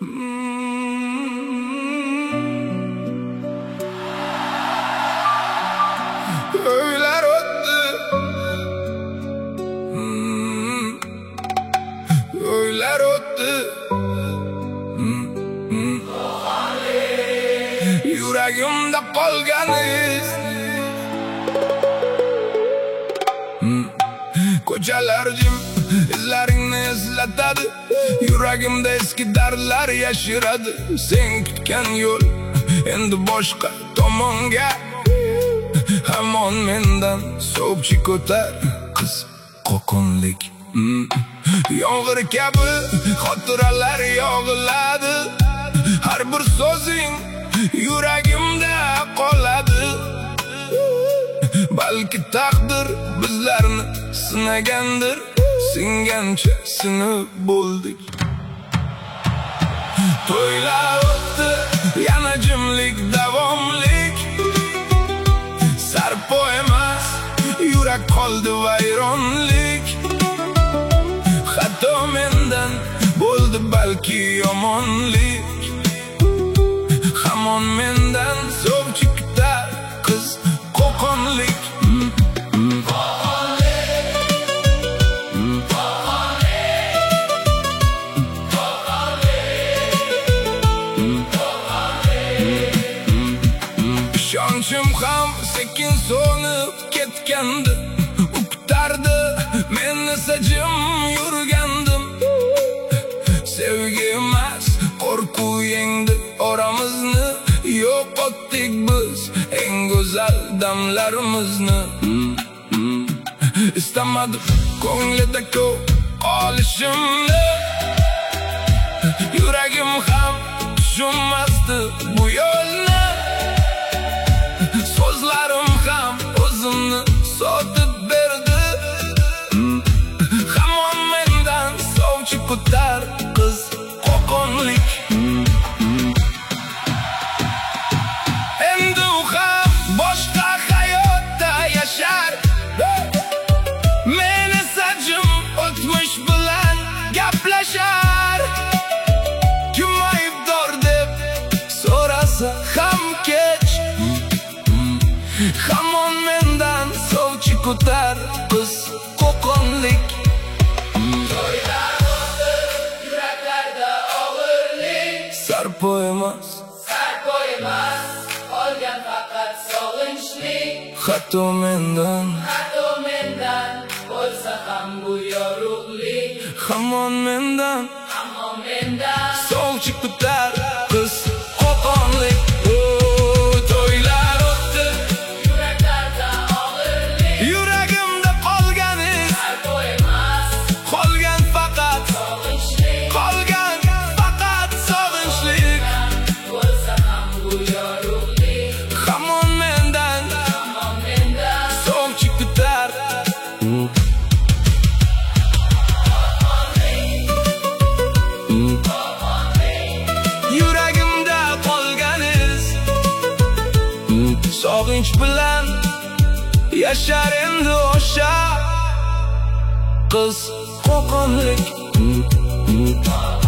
Öğler öttü, öğler öttü. Yüreğimde qolgan iz, ko'chalar jim izlaringni eslatadi. Yüreğimde eski dardlar yashiradi. Sen kutgan yo'l endi boshqa tomonga. Hamon mendan sovchi ko'tar qiz qo'qonlik. Yomg'ir kabi xotiralar yog'iladi. Har bir so'zing yuragimda qoladi. Balki taqdir bizlarni sinagandir. Singancha sinib bo'ldik. To'ylar o'tdi, yana jimlik davomlik. Sarpo emas, yurak qoldi vayronlik. Xato mendan bo'ldi balki yomonlik. Hamon mendan sovchi kutar qiz qo'qonlik. Ishonchim ham sekin so'nib ketgandi. U kutardi, men esa jim yurgandim. Sevgi emas, qo'rquv yengdi oramizni. Yo'qotdik biz eng go'zal damlarimizni. Istamadim ko'nglida ko'p qolishimni. Yuragim ham tushunmasdi bu yo'lni. So'zlarim ham o'zimni sotib berdi. Hamon mendan sovchi ko'tar qiz qo'qonlik. Endi u ham boshqa hayotda yashar. Men esa jim o'tmish bilan gaplashar. Kim aybdor deb so'rasa ham kech. Hamon mendan sovchi ko'tar qiz qo'qonlik. To'ylar o'tdi, yuraklarda og'irlik. Sarpo emas, qolgan faqat sog'inchlik. Xato mendan bo'lsa ham bu yorug'lik. Hamon mendan sovchi ko'tar qiz qo'qonlik. Yuragimda qolgan iz, sog'inch bilan yashar endi o'sha qiz qo'qonlik.